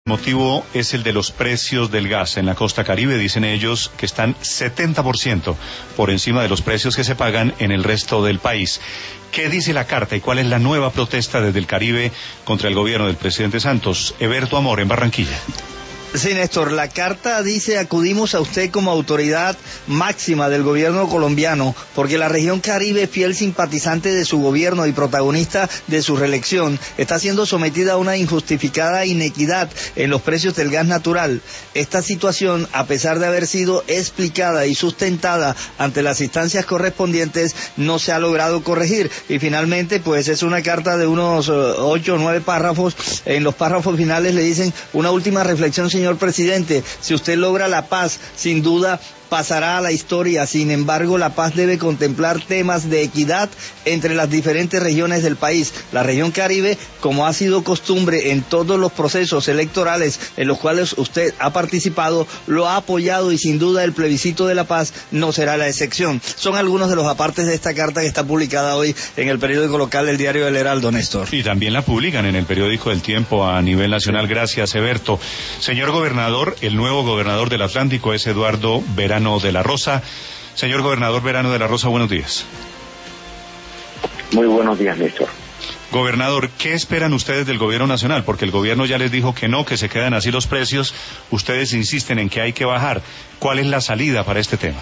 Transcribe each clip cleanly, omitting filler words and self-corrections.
Motivo es el de los precios del gas. En la costa Caribe dicen ellos que están 70% por encima de los precios que se pagan en el resto del país. ¿Qué dice la carta y cuál es la nueva protesta desde el Caribe contra el gobierno del presidente Santos? Eberto Amor, en Barranquilla. Sí, Néstor, la carta dice: acudimos a usted como autoridad máxima del gobierno colombiano, porque la región Caribe, fiel simpatizante de su gobierno y protagonista de su reelección, está siendo sometida a una injustificada inequidad en los precios del gas natural. Esta situación, a pesar de haber sido explicada y sustentada ante las instancias correspondientes, no se ha logrado corregir. Y finalmente, pues es una carta de unos 8 o 9 párrafos. En los párrafos finales le dicen: una última reflexión, señor presidente, si usted logra la paz, sin duda pasará a la historia. Sin embargo, la paz debe contemplar temas de equidad entre las diferentes regiones del país. La región Caribe, como ha sido costumbre en todos los procesos electorales en los cuales usted ha participado, lo ha apoyado, y sin duda el plebiscito de la paz no será la excepción. Son algunos de los apartes de esta carta que está publicada hoy en el periódico local, el diario El Heraldo, Néstor. Y también la publican en el periódico El Tiempo a nivel nacional. Gracias, Eberto. Señor gobernador, el nuevo gobernador del Atlántico es Eduardo Verano de la Rosa. Señor gobernador Verano de la Rosa, buenos días. Muy buenos días, Néstor. Gobernador, ¿qué esperan ustedes del gobierno nacional? Porque el gobierno ya les dijo que no, que se quedan así los precios. Ustedes insisten en que hay que bajar. ¿Cuál es la salida para este tema?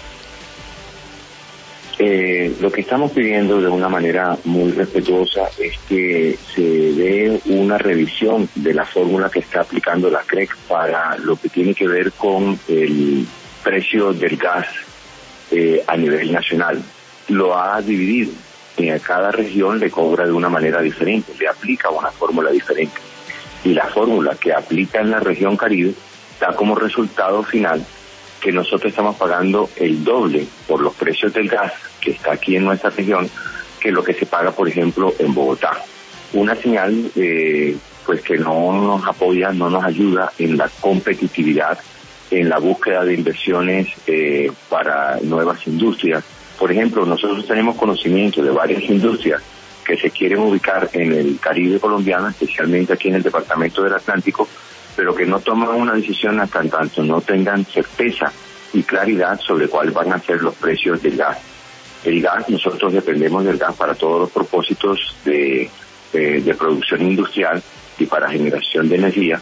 Lo que estamos pidiendo de una manera muy respetuosa es que se dé una revisión de la fórmula que está aplicando la CREC para lo que tiene que ver con el precio del gas a nivel nacional. Lo ha dividido. A cada región le cobra de una manera diferente, le aplica una fórmula diferente. Y la fórmula que aplica en la región Caribe da como resultado final que nosotros estamos pagando el doble por los precios del gas que está aquí en nuestra región que lo que se paga, por ejemplo, en Bogotá. Una señal pues que no nos apoya, no nos ayuda en la competitividad, en la búsqueda de inversiones para nuevas industrias. Por ejemplo, nosotros tenemos conocimiento de varias industrias que se quieren ubicar en el Caribe colombiano, especialmente aquí en el departamento del Atlántico, pero que no toman una decisión hasta tanto no tengan certeza y claridad sobre cuáles van a ser los precios del gas. El gas, nosotros dependemos del gas para todos los propósitos de producción industrial y para generación de energía.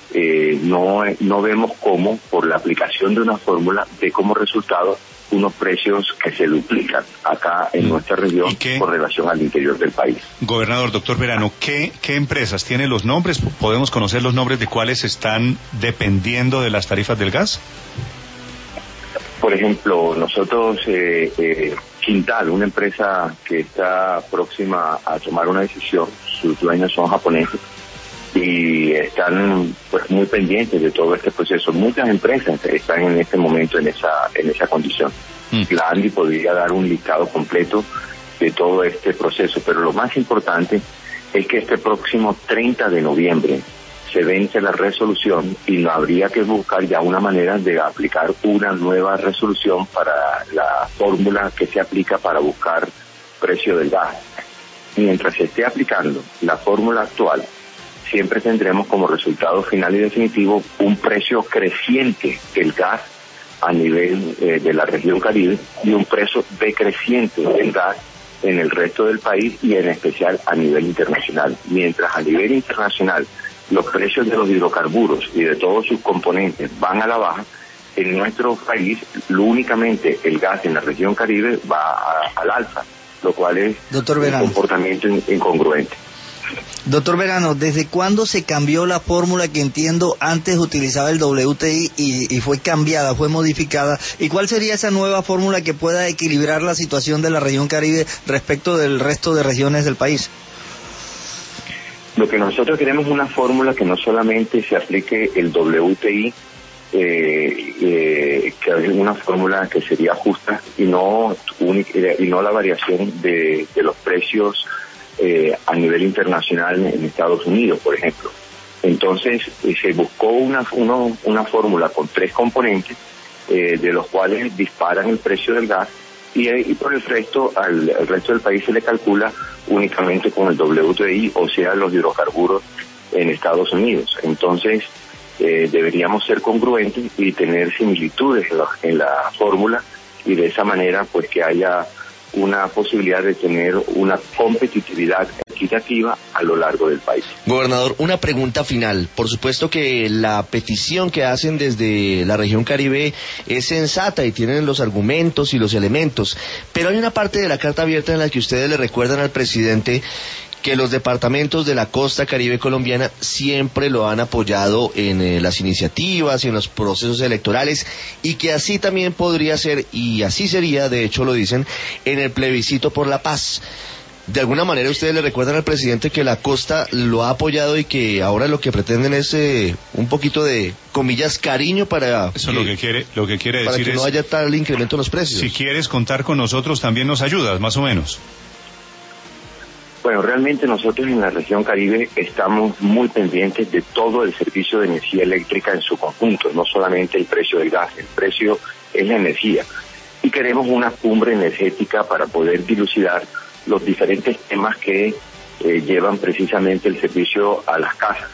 No vemos cómo, por la aplicación de una fórmula, de como resultado unos precios que se duplican acá en nuestra región con relación al interior del país. Gobernador, doctor Verano, ¿qué empresas tienen los nombres? ¿Podemos conocer los nombres de cuáles están dependiendo de las tarifas del gas? Por ejemplo, nosotros, Quintal, una empresa que está próxima a tomar una decisión, sus dueños son japoneses y están pues muy pendientes de todo este proceso. Muchas empresas están en este momento en esa condición. La ANDI podría dar un listado completo de todo este proceso, pero lo más importante es que este próximo 30 de noviembre se vence la resolución y no habría que buscar ya una manera de aplicar una nueva resolución para la fórmula que se aplica para buscar precio del gas. Mientras se esté aplicando la fórmula actual, siempre tendremos como resultado final y definitivo un precio creciente del gas a nivel de la región Caribe y un precio decreciente del gas en el resto del país y en especial a nivel internacional. Mientras a nivel internacional los precios de los hidrocarburos y de todos sus componentes van a la baja, en nuestro país únicamente el gas en la región Caribe va al alza, lo cual es un comportamiento incongruente. Doctor Verano, ¿desde cuándo se cambió la fórmula que entiendo antes utilizaba el WTI y fue cambiada, fue modificada? ¿Y cuál sería esa nueva fórmula que pueda equilibrar la situación de la región Caribe respecto del resto de regiones del país? Lo que nosotros queremos es una fórmula que no solamente se aplique el WTI, que es una fórmula que sería justa y no la variación de los precios a nivel internacional en Estados Unidos, por ejemplo. Entonces se buscó una fórmula con 3 componentes, de los cuales disparan el precio del gas y por el resto, al resto del país se le calcula únicamente con el WTI, o sea, los hidrocarburos en Estados Unidos. Entonces, deberíamos ser congruentes y tener similitudes en la fórmula, y de esa manera pues que haya una posibilidad de tener una competitividad equitativa a lo largo del país. Gobernador, una pregunta final. Por supuesto que la petición que hacen desde la región Caribe es sensata y tienen los argumentos y los elementos, pero hay una parte de la carta abierta en la que ustedes le recuerdan al presidente que los departamentos de la costa Caribe colombiana siempre lo han apoyado en las iniciativas y en los procesos electorales, y que así también podría ser, y así sería, de hecho lo dicen, en el plebiscito por la paz. De alguna manera ustedes le recuerdan al presidente que la costa lo ha apoyado y que ahora lo que pretenden es un poquito de, comillas, cariño para eso lo que quiere para decir que no haya tal incremento en los precios. Si quieres contar con nosotros también nos ayudas, más o menos. Bueno, realmente nosotros en la región Caribe estamos muy pendientes de todo el servicio de energía eléctrica en su conjunto, no solamente el precio del gas, el precio es la energía. Y queremos una cumbre energética para poder dilucidar los diferentes temas que llevan precisamente el servicio a las casas.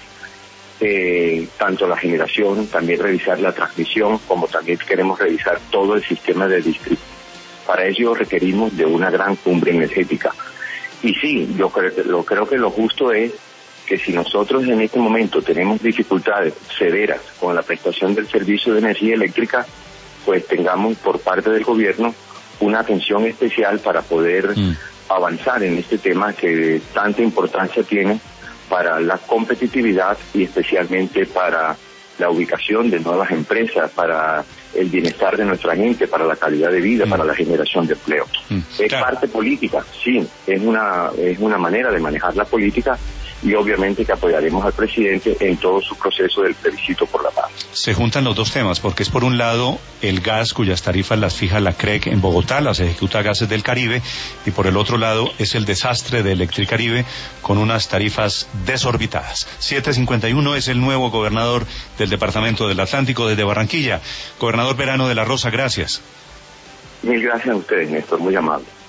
Tanto la generación, también revisar la transmisión, como también queremos revisar todo el sistema de distribución. Para ello requerimos de una gran cumbre energética. Y sí, yo creo que lo justo es que si nosotros en este momento tenemos dificultades severas con la prestación del servicio de energía eléctrica, pues tengamos por parte del gobierno una atención especial para poder avanzar en este tema que tanta importancia tiene para la competitividad y especialmente para la ubicación de nuevas empresas, para el bienestar de nuestra gente, para la calidad de vida, para la generación de empleo. Es parte política, sí, es una manera de manejar la política, y obviamente que apoyaremos al presidente en todo su proceso del plebiscito por la paz. Se juntan los dos temas, porque es por un lado el gas cuyas tarifas las fija la CREC en Bogotá, las ejecuta Gases del Caribe, y por el otro lado es el desastre de Electricaribe con unas tarifas desorbitadas. 751 es el nuevo gobernador del Departamento del Atlántico desde Barranquilla. Gobernador Verano de la Rosa, gracias. Mil gracias a ustedes, Néstor, muy amable.